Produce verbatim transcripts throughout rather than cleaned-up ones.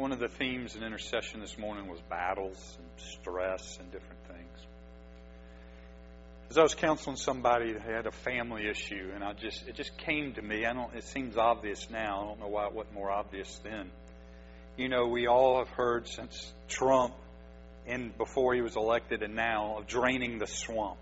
one of the themes in intercession this morning was battles and stress and different things. As I was counseling somebody that had a family issue, and I just it just came to me. I don't. It seems obvious now. I don't know why it wasn't more obvious then. You know, we all have heard since Trump, and before he was elected, and now of draining the swamp.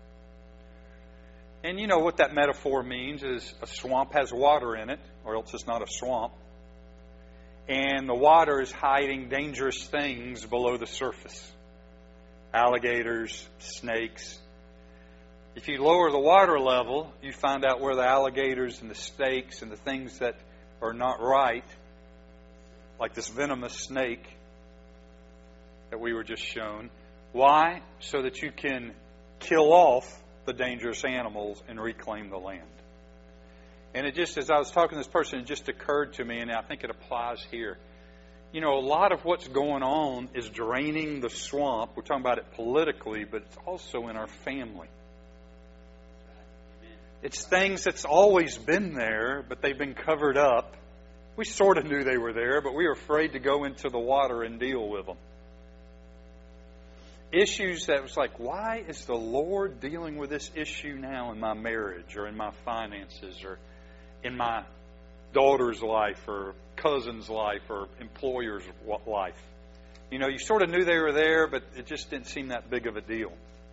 And you know what that metaphor means is a swamp has water in it, or else it's not a swamp. And the water is hiding dangerous things below the surface. Alligators, snakes. If you lower the water level, you find out where the alligators and the snakes and the things that are not right, like this venomous snake that we were just shown. Why? So that you can kill off the dangerous animals and reclaim the land. And it just, as I was talking to this person, it just occurred to me, and I think it applies here. You know, a lot of what's going on is draining the swamp. We're talking about it politically, but it's also in our family. It's things that's always been there, but they've been covered up. We sort of knew they were there, but we were afraid to go into the water and deal with them. Issues that was like, why is the Lord dealing with this issue now in my marriage or in my finances or in my daughter's life or cousin's life or employer's life? You know, you sort of knew they were there, but it just didn't seem that big of a deal.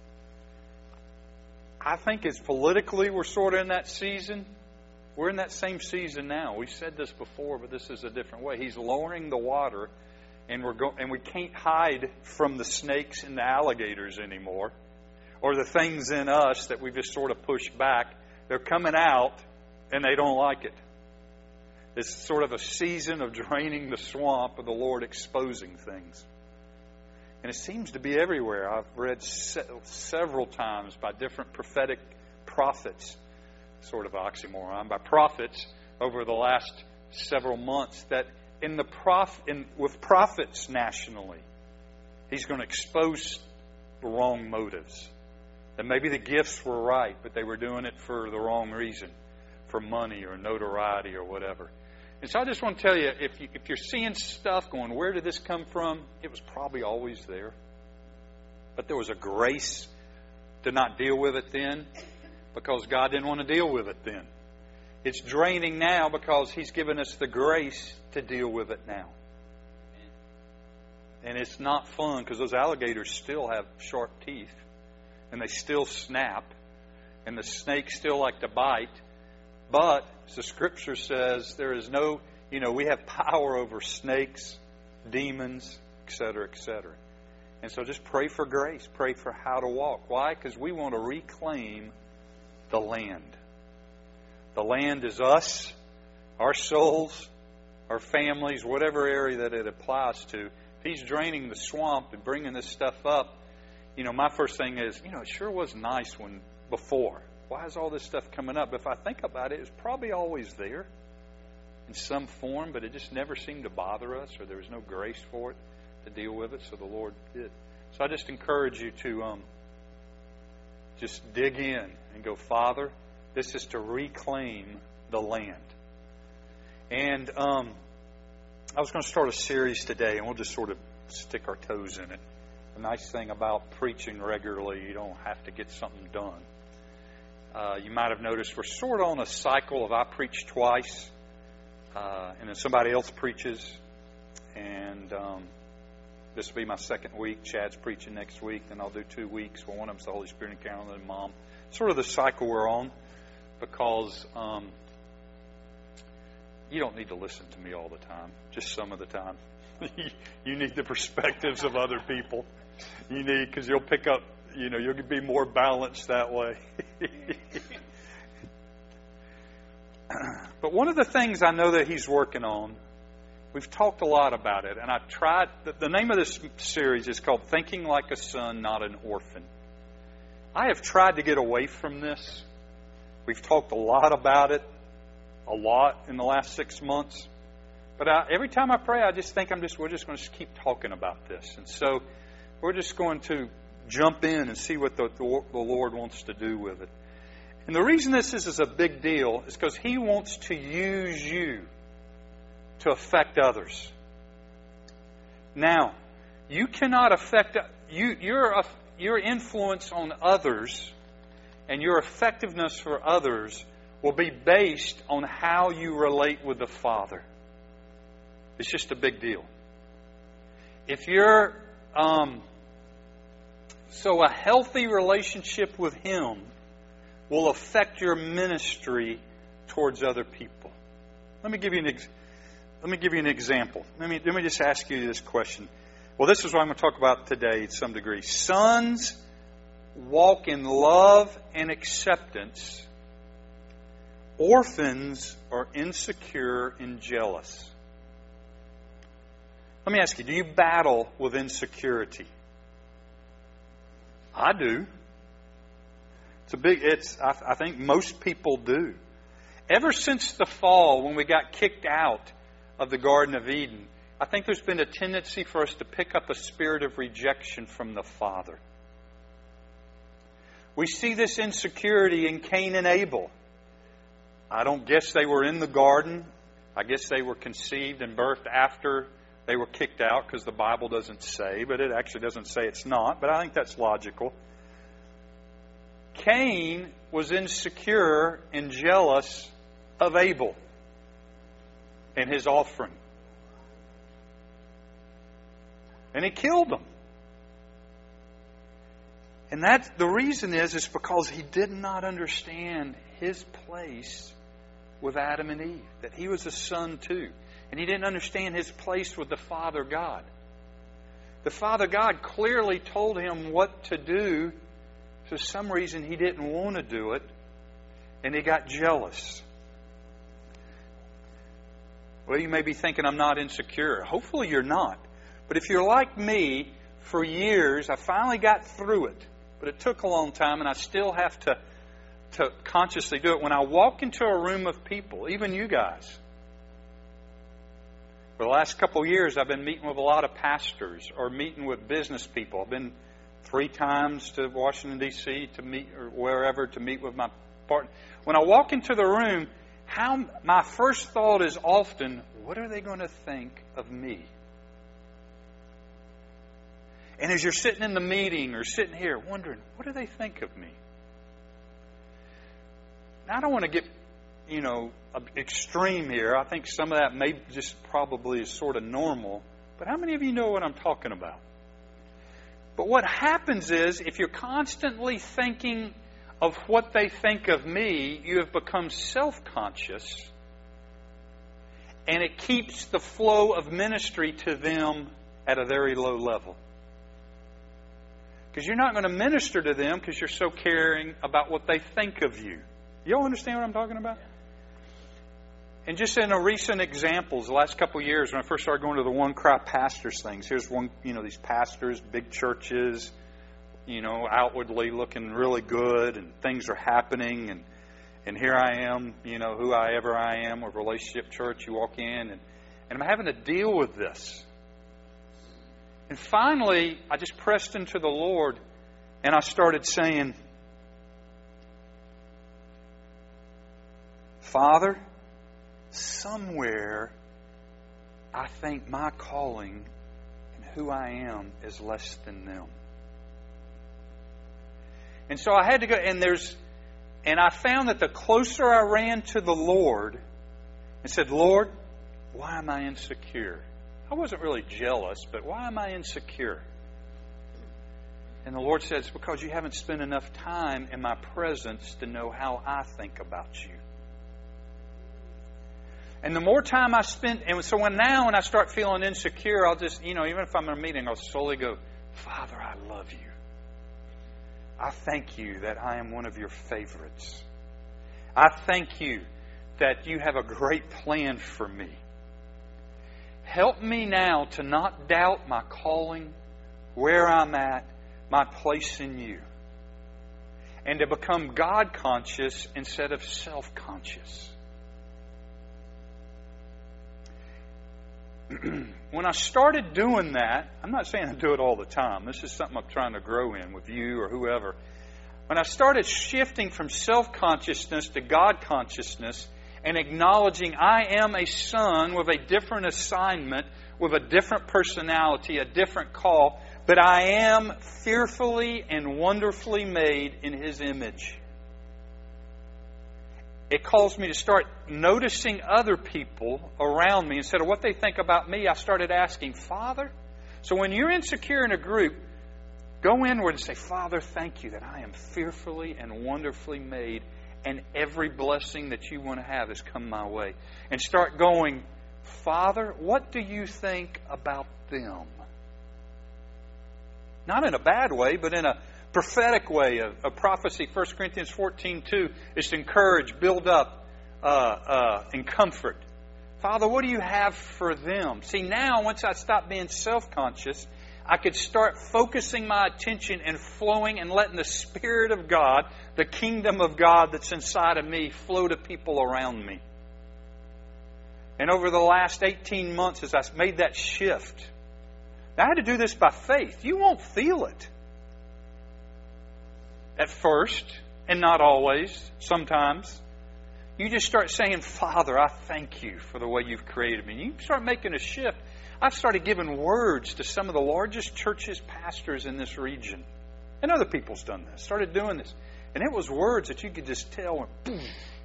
I think as politically we're sort of in that season, we're in that same season now. We've said this before, but this is a different way. He's lowering the water, and we're go- and we can't hide from the snakes and the alligators anymore, or the things in us that we've just sort of pushed back. They're coming out, and they don't like it. It's sort of a season of draining the swamp of the Lord exposing things. And it seems to be everywhere. I've read se- several times by different prophetic prophets, sort of oxymoron, by prophets over the last several months that in the prof- in, with prophets nationally, He's going to expose the wrong motives. That maybe the gifts were right, but they were doing it for the wrong reason, for money or notoriety or whatever. And so I just want to tell you, if, you, if you're seeing stuff going, where did this come from? It was probably always there. But there was a grace to not deal with it then because God didn't want to deal with it then. It's draining now because He's given us the grace to deal with it now. And it's not fun because those alligators still have sharp teeth and they still snap and the snakes still like to bite. But, as the Scripture says, there is no, you know, we have power over snakes, demons, et cetera, et cetera. And so just pray for grace. Pray for how to walk. Why? Because we want to reclaim the land. The land is us, our souls, our families, whatever area that it applies to. If He's draining the swamp and bringing this stuff up, you know, my first thing is, you know, it sure was nice when before. Why is all this stuff coming up? But if I think about it, it's probably always there in some form, but it just never seemed to bother us, or there was no grace for it to deal with it, so the Lord did. So I just encourage you to um, just dig in and go, Father, this is to reclaim the land. And um, I was going to start a series today, and we'll just sort of stick our toes in it. The nice thing about preaching regularly, you don't have to get something done. Uh, you might have noticed we're sort of on a cycle of I preach twice, uh, and then somebody else preaches. And um, this will be my second week. Chad's preaching next week. Then I'll do two weeks. Well, one of them's the Holy Spirit and Carolyn and Mom. Sort of the cycle we're on because um, you don't need to listen to me all the time, just some of the time. You need the perspectives of other people. You need, because you'll pick up, you know, you'll be more balanced that way. But one of the things I know that He's working on, we've talked a lot about it, and I've tried, the, the name of this series is called Thinking Like a Son, Not an Orphan. I have tried to get away from this. We've talked a lot about it, a lot in the last six months. But I, every time I pray, I just think I'm just we're just going to keep talking about this. And so we're just going to jump in and see what the, the, the Lord wants to do with it. And the reason this is, is a big deal is because He wants to use you to affect others. Now, you cannot affect you your your influence on others and your effectiveness for others will be based on how you relate with the Father. It's just a big deal. If you're um, so a healthy relationship with Him will affect your ministry towards other people. Let me give you an ex- let me give you an example. Let me let me just ask you this question. Well, this is what I'm going to talk about today to some degree. Sons walk in love and acceptance. Orphans are insecure and jealous. Let me ask you, do you battle with insecurity? I do. It's a big, it's, I, I think most people do. Ever since the fall, when we got kicked out of the Garden of Eden, I think there's been a tendency for us to pick up a spirit of rejection from the Father. We see this insecurity in Cain and Abel. I don't guess they were in the garden. I guess they were conceived and birthed after they were kicked out, because the Bible doesn't say, but it actually doesn't say it's not, but I think that's logical. Cain was insecure and jealous of Abel and his offering. And he killed him. And that's the reason is, is because he did not understand his place with Adam and Eve. That he was a son too. And he didn't understand his place with the Father God. The Father God clearly told him what to do. For some reason he didn't want to do it. And he got jealous. Well, you may be thinking I'm not insecure. Hopefully you're not. But if you're like me, for years, I finally got through it. But it took a long time, and I still have to, to consciously do it. When I walk into a room of people, even you guys, for the last couple of years, I've been meeting with a lot of pastors or meeting with business people. I've been three times to Washington, D C to meet, or wherever, to meet with my partner. When I walk into the room, how my first thought is often, what are they going to think of me? And as you're sitting in the meeting or sitting here wondering, what do they think of me? Now, I don't want to get, you know, extreme here. I think some of that may just probably is sort of normal. But how many of you know what I'm talking about? But what happens is, if you're constantly thinking of what they think of me, you have become self-conscious. And it keeps the flow of ministry to them at a very low level. Because you're not going to minister to them because you're so caring about what they think of you. You all understand what I'm talking about? And just in a recent examples, the last couple of years, when I first started going to the One Cry Pastors things, here's one, you know, these pastors, big churches, you know, outwardly looking really good, and things are happening, and and here I am, you know, who I ever I am, with Relationship Church. You walk in, and, and I'm having to deal with this. And finally, I just pressed into the Lord, and I started saying, Father, somewhere I think my calling and who I am is less than them. And so I had to go, and there's, and I found that the closer I ran to the Lord and said, Lord, why am I insecure? I wasn't really jealous, but why am I insecure? And the Lord says, because you haven't spent enough time in my presence to know how I think about you. And the more time I spend, and so when now when I start feeling insecure, I'll just, you know, even if I'm in a meeting, I'll slowly go, Father, I love you. I thank you that I am one of your favorites. I thank you that you have a great plan for me. Help me now to not doubt my calling, where I'm at, my place in you. And to become God-conscious instead of self-conscious. When I started doing that, I'm not saying I do it all the time. This is something I'm trying to grow in with you or whoever. When I started shifting from self-consciousness to God-consciousness and acknowledging I am a son with a different assignment, with a different personality, a different call, but I am fearfully and wonderfully made in His image. It calls me to start noticing other people around me. Instead of what they think about me, I started asking, Father? So when you're insecure in a group, go inward and say, Father, thank you that I am fearfully and wonderfully made, and every blessing that you want to have has come my way. And start going, Father, what do you think about them? Not in a bad way, but in a prophetic way of, of prophecy. First Corinthians fourteen two is to encourage, build up, uh, uh, and comfort. Father, what do you have for them? See, now, once I stop being self-conscious, I could start focusing my attention and flowing and letting the Spirit of God, the kingdom of God that's inside of me, flow to people around me. And over the last eighteen months, as I made that shift, I had to do this by faith. You won't feel it at first, and not always, sometimes. You just start saying, Father, I thank you for the way you've created me. You start making a shift. I've started giving words to some of the largest churches, pastors in this region. And other people's done this, started doing this. And it was words that you could just tell. Boom.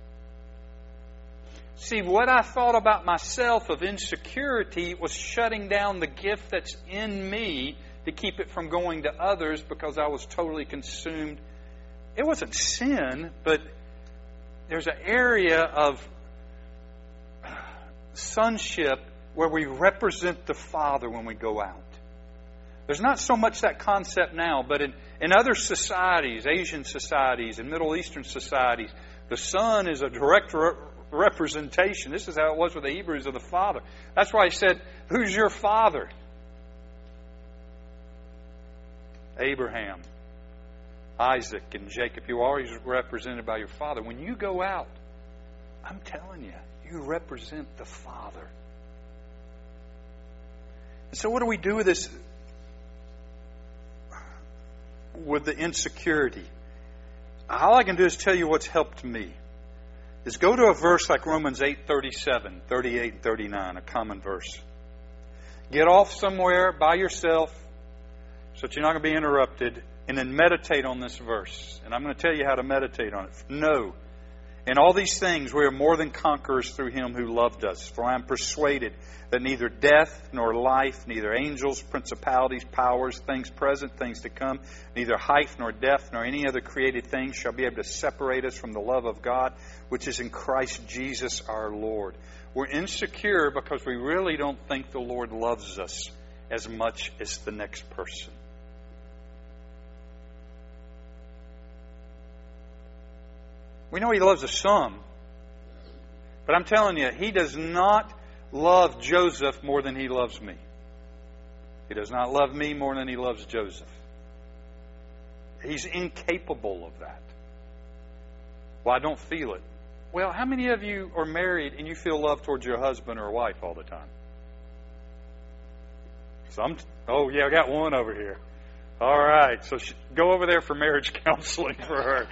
See, what I thought about myself of insecurity was shutting down the gift that's in me to keep it from going to others because I was totally consumed. It wasn't sin, but there's an area of sonship where we represent the Father when we go out. There's not so much that concept now, but in, in other societies, Asian societies and Middle Eastern societies, the Son is a direct re- representation. This is how it was with the Hebrews of the Father. That's why He said, who's your father? Abraham, Isaac, and Jacob. You're always represented by your Father. When you go out, I'm telling you, you represent the Father. And so what do we do with this, with the insecurity? All I can do is tell you what's helped me. Is go to a verse like Romans eight thirty-seven, thirty-eight, and thirty-nine, a common verse. Get off somewhere by yourself so that you're not going to be interrupted, and then meditate on this verse. And I'm going to tell you how to meditate on it. No. In all these things we are more than conquerors through Him who loved us. For I am persuaded that neither death nor life, neither angels, principalities, powers, things present, things to come, neither height nor depth nor any other created thing shall be able to separate us from the love of God, which is in Christ Jesus our Lord. We're insecure because we really don't think the Lord loves us as much as the next person. We know He loves us some. But I'm telling you, He does not love Joseph more than He loves me. He does not love me more than He loves Joseph. He's incapable of that. Well, I don't feel it. Well, how many of you are married and you feel love towards your husband or wife all the time? Some. Oh, yeah, I got one over here. All right, so go over there for marriage counseling for her.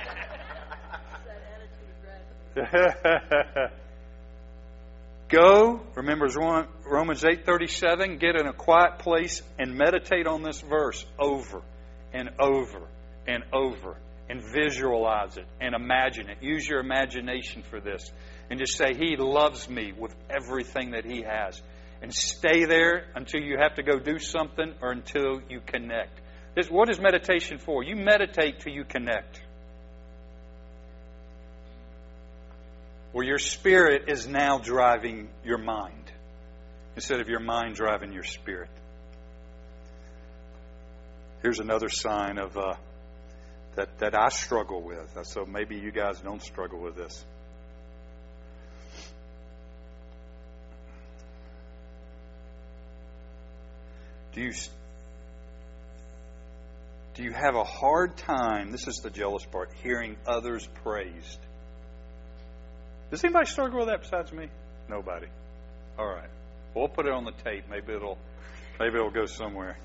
Go, remember Romans eight thirty-seven, get in a quiet place and meditate on this verse over and over and over and visualize it and imagine it. Use your imagination for this and just say, He loves me with everything that He has. And stay there until you have to go do something or until you connect. This, what is meditation for? You meditate till you connect. Where your spirit is now driving your mind instead of your mind driving your spirit. Here's another sign of uh, that, that I struggle with. So maybe you guys don't struggle with this. Do you, do you have a hard time, this is the jealous part, hearing others praised? Does anybody struggle with that besides me? Nobody. All right. Well, we'll put it on the tape. Maybe it'll, maybe it'll go somewhere.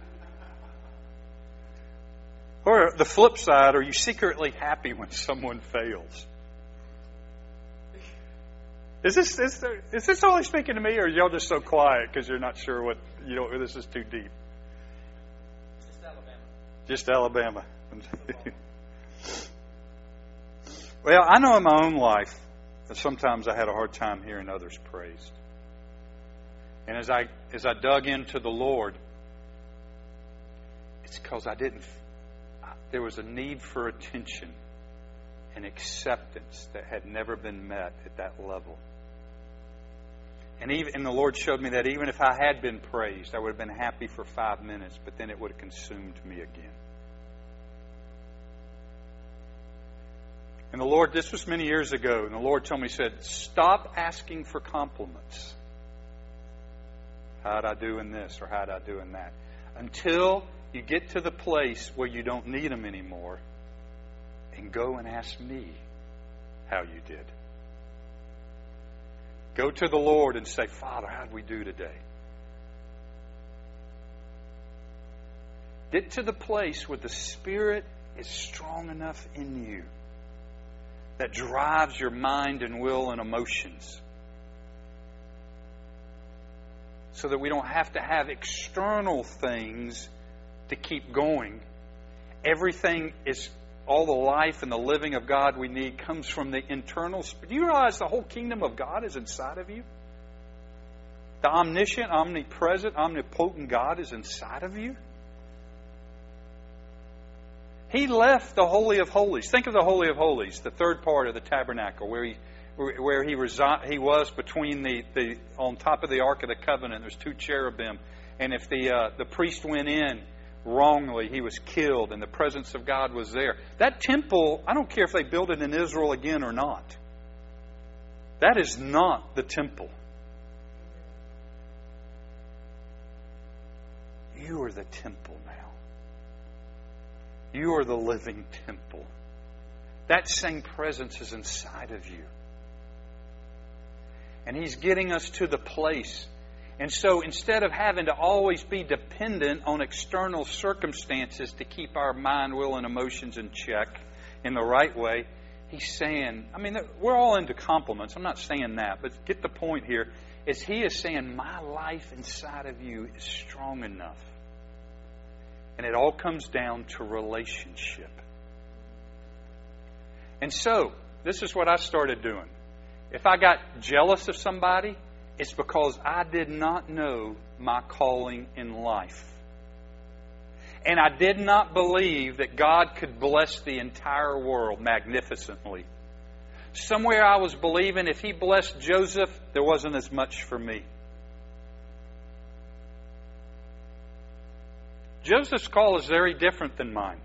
Or the flip side, are you secretly happy when someone fails? Is this is, there, is this only speaking to me, or are y'all just so quiet because you're not sure what you know? This is too deep. Just Alabama. Just Alabama. Well, I know in my own life that sometimes I had a hard time hearing others praised. And as I as I dug into the Lord, it's because I didn't. There was a need for attention and acceptance that had never been met at that level. And even and the Lord showed me that even if I had been praised, I would have been happy for five minutes, but then it would have consumed me again. And the Lord, this was many years ago, and the Lord told me, He said, stop asking for compliments. How'd I do in this, or how'd I do in that? Until you get to the place where you don't need them anymore, and go and ask me how you did. Go to the Lord and say, Father, how'd we do today? Get to the place where the Spirit is strong enough in you that drives your mind and will and emotions, so that we don't have to have external things to keep going. Everything is, all the life and the living of God we need comes from the internal. Do you realize the whole kingdom of God is inside of you? The omniscient, omnipresent, omnipotent God is inside of you. He left the Holy of Holies. Think of the Holy of Holies, the third part of the tabernacle, where he where he resi- he was between the, the on top of the Ark of the Covenant. There's two cherubim, and if the uh, the priest went in wrongly, he was killed, and the presence of God was there. That temple, I don't care if they build it in Israel again or not. That is not the temple. You are the temple now. You are the living temple. That same presence is inside of you. And He's getting us to the place. And so instead of having to always be dependent on external circumstances to keep our mind, will, and emotions in check in the right way, He's saying, I mean, we're all into compliments. I'm not saying that, but get the point here, is He is saying, my life inside of you is strong enough. And it all comes down to relationship. And so, this is what I started doing. If I got jealous of somebody, it's because I did not know my calling in life. And I did not believe that God could bless the entire world magnificently. Somewhere I was believing if He blessed Joseph, there wasn't as much for me. Joseph's call is very different than mine.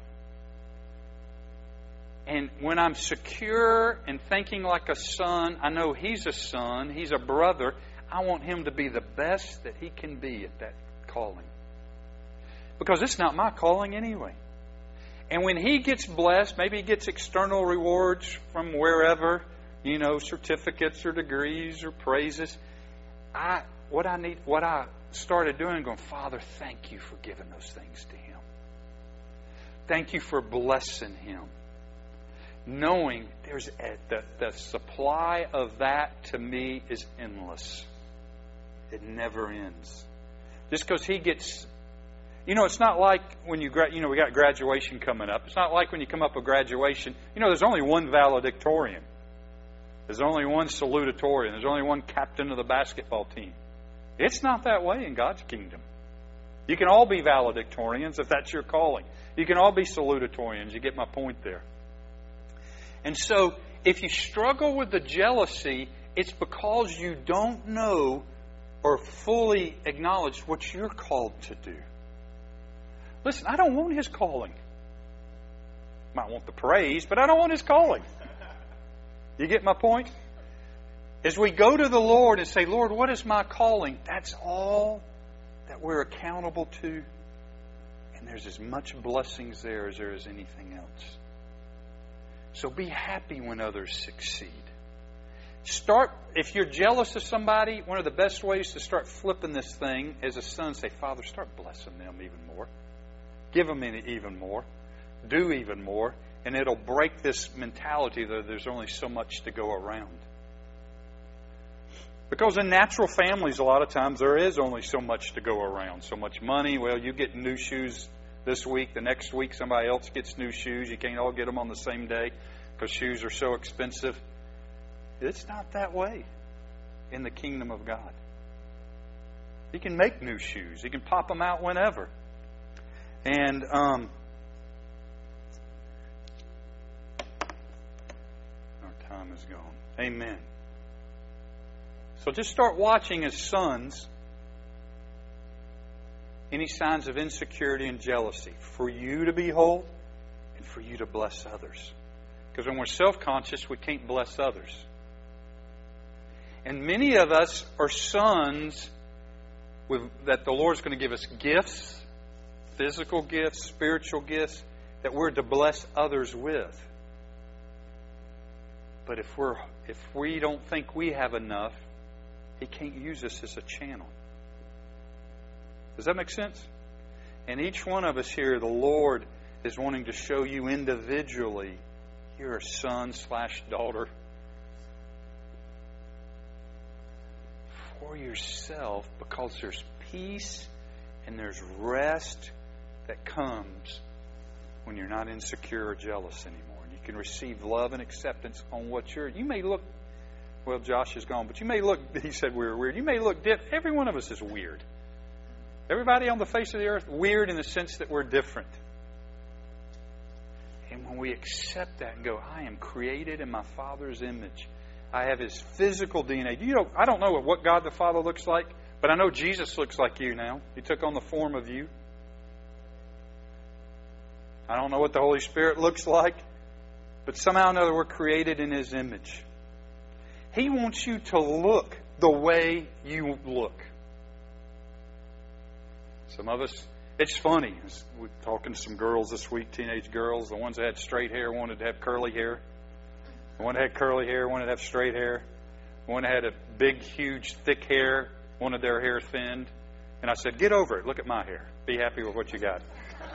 And when I'm secure and thinking like a son, I know he's a son, he's a brother. I want him to be the best that he can be at that calling. Because it's not my calling anyway. And when he gets blessed, maybe he gets external rewards from wherever, you know, certificates or degrees or praises. I what I need, what I started doing, going, Father, thank you for giving those things to him. Thank you for blessing him. Knowing there's a, the, the supply of that to me is endless. It never ends. Just because he gets, you know, it's not like when you, gra- you know, we got graduation coming up. It's not like when you come up with graduation, you know, there's only one valedictorian. There's only one salutatorian. There's only one captain of the basketball team. It's not that way in God's kingdom. You can all be valedictorians if that's your calling. You can all be salutatorians. You get my point there. And so, if you struggle with the jealousy, it's because you don't know or fully acknowledge what you're called to do. Listen, I don't want his calling. Might want the praise, but I don't want his calling. You get my point? As we go to the Lord and say, Lord, what is my calling? That's all that we're accountable to. And there's as much blessings there as there is anything else. So be happy when others succeed. Start, if you're jealous of somebody, one of the best ways to start flipping this thing as a son, say, Father, start blessing them even more. Give them even more. Do even more. And it'll break this mentality that there's only so much to go around. Because in natural families, a lot of times there is only so much to go around, so much money. Well, you get new shoes this week, the next week somebody else gets new shoes. You can't all get them on the same day because shoes are so expensive. It's not that way in the kingdom of God. He can make new shoes. He can pop them out whenever. And um, our time is gone. Amen. So just start watching as sons any signs of insecurity and jealousy for you to behold and for you to bless others. Because when we're self-conscious, we can't bless others. And many of us are sons with, that the Lord's going to give us gifts, physical gifts, spiritual gifts, that we're to bless others with. But if we're if we don't think we have enough, He can't use us as a channel. Does that make sense? And each one of us here, the Lord is wanting to show you individually, you're a son slash daughter for yourself, because there's peace and there's rest that comes when you're not insecure or jealous anymore. You can receive love and acceptance on what you're... You may look... Well, Josh is gone, but you may look... He said we were weird. You may look... Every one of us is weird. Everybody on the face of the earth, weird in the sense that we're different. And when we accept that and go, I am created in my Father's image. I have His physical D N A. You know, I don't know what God the Father looks like, but I know Jesus looks like you now. He took on the form of you. I don't know what the Holy Spirit looks like, but somehow or another we're created in His image. He wants you to look the way you look. Some of us, it's funny. We're talking to some girls this week, teenage girls. The ones that had straight hair wanted to have curly hair. The one that had curly hair wanted to have straight hair. The one that had a big, huge, thick hair wanted their hair thinned. And I said, get over it. Look at my hair. Be happy with what you got.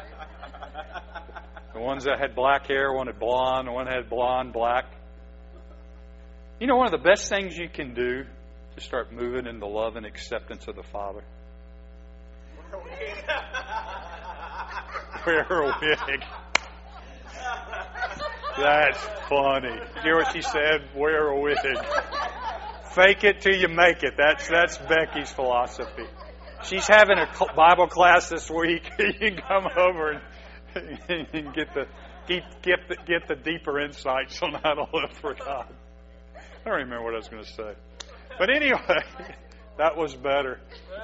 The ones that had black hair wanted blonde. The one that had blonde, black. You know, one of the best things you can do to start moving in the love and acceptance of the Father? Wear a wig. That's funny. You hear what she said? Wear a wig. Fake it till you make it. That's that's Becky's philosophy. She's having a Bible class this week. You can come over and, and get the get get the, get the deeper insights on how to live for God. I don't remember what I was going to say, but anyway, that was better.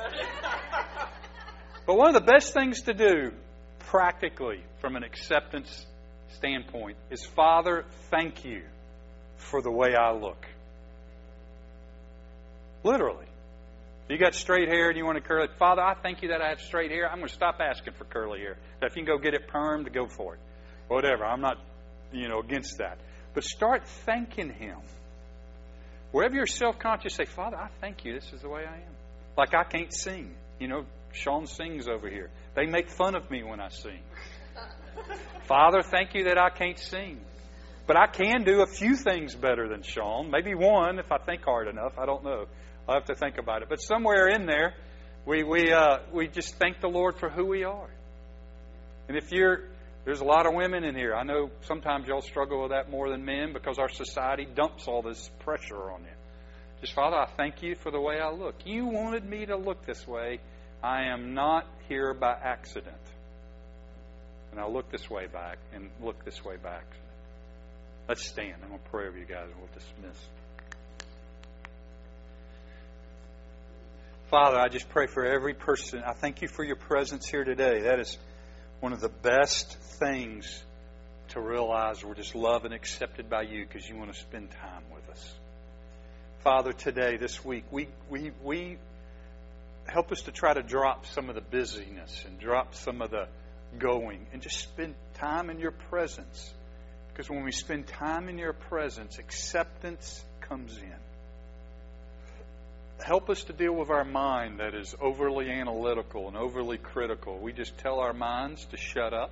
But one of the best things to do, practically, from an acceptance standpoint, is, Father, thank you for the way I look. Literally. You got straight hair and you want to curl it. Father, I thank you that I have straight hair. I'm going to stop asking for curly hair. That if you can go get it permed, go for it. Whatever. I'm not, you know, against that. But start thanking Him. Wherever you're self-conscious, say, Father, I thank you. This is the way I am. Like I can't sing. You know, Sean sings over here. They make fun of me when I sing. Father, thank you that I can't sing. But I can do a few things better than Sean. Maybe one if I think hard enough. I don't know. I'll have to think about it. But somewhere in there, we we uh, we just thank the Lord for who we are. And if you're, there's a lot of women in here. I know sometimes y'all struggle with that more than men because our society dumps all this pressure on you. Just, Father, I thank you for the way I look. You wanted me to look this way. I am not here by accident. And I'll look this way back and look this way back. Let's stand. I'm going to pray over you guys and we'll dismiss. Father, I just pray for every person. I thank you for your presence here today. That is one of the best things to realize we're just loved and accepted by you because you want to spend time with us. Father, today, this week, we we we help us to try to drop some of the busyness and drop some of the going and just spend time in your presence. Because when we spend time in your presence, acceptance comes in. Help us to deal with our mind that is overly analytical and overly critical. We just tell our minds to shut up.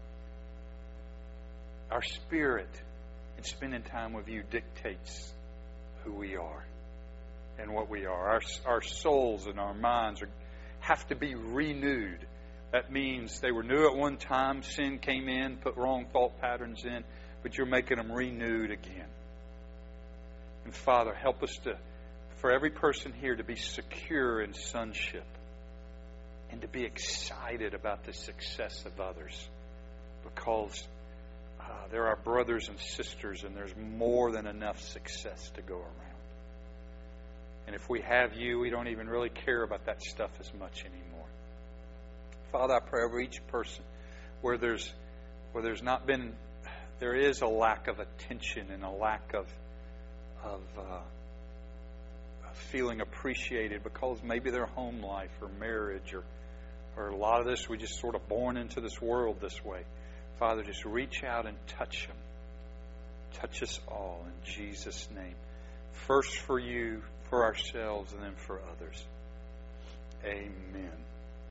Our spirit, in spending time with you, dictates who we are. in what we are. Our, our souls and our minds are, have to be renewed. That means they were new at one time, sin came in, put wrong thought patterns in, but you're making them renewed again. And Father, help us to, for every person here to be secure in sonship and to be excited about the success of others, because uh, they're our brothers and sisters and there's more than enough success to go around. And if we have you, we don't even really care about that stuff as much anymore. Father, I pray over each person where there's where there's not been, there is a lack of attention and a lack of of uh, feeling appreciated because maybe their home life or marriage or or a lot of this, we just sort of born into this world this way. Father, just reach out and touch them. Touch us all in Jesus' name. First for you, for ourselves, and then for others. Amen.